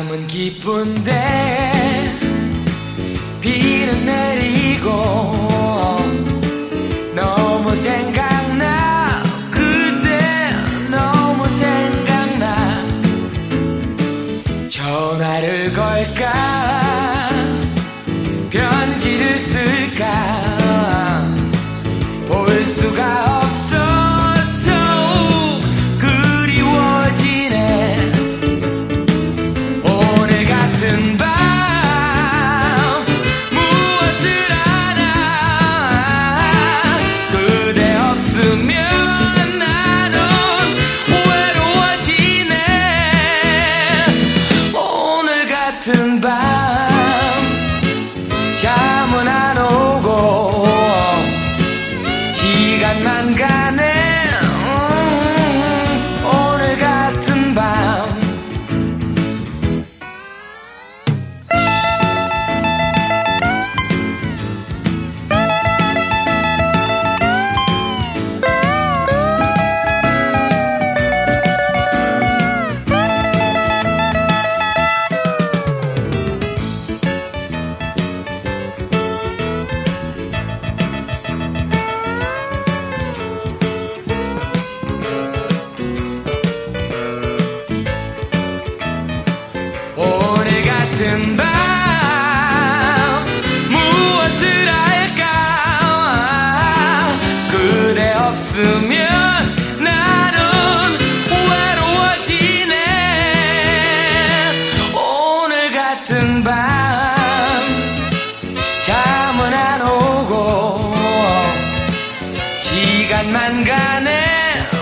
마음은 기쁜데 비는 내리고 너무 생각나 그대 너무 생각나 전화를 걸까 편지를 쓸까 볼 수가 없어 더욱 그리워지네 오늘 같은 밤 무엇을 하나 그대 없으면 나는 외로워지네 오늘 같은 밤 잠은 안 오고 시간만 가네 오늘 같은 밤 오늘 같은 밤 무엇을 할까 그대 없으면 나는 외로워지네 오늘 같은 밤 잠은 안 오고 시간만 가네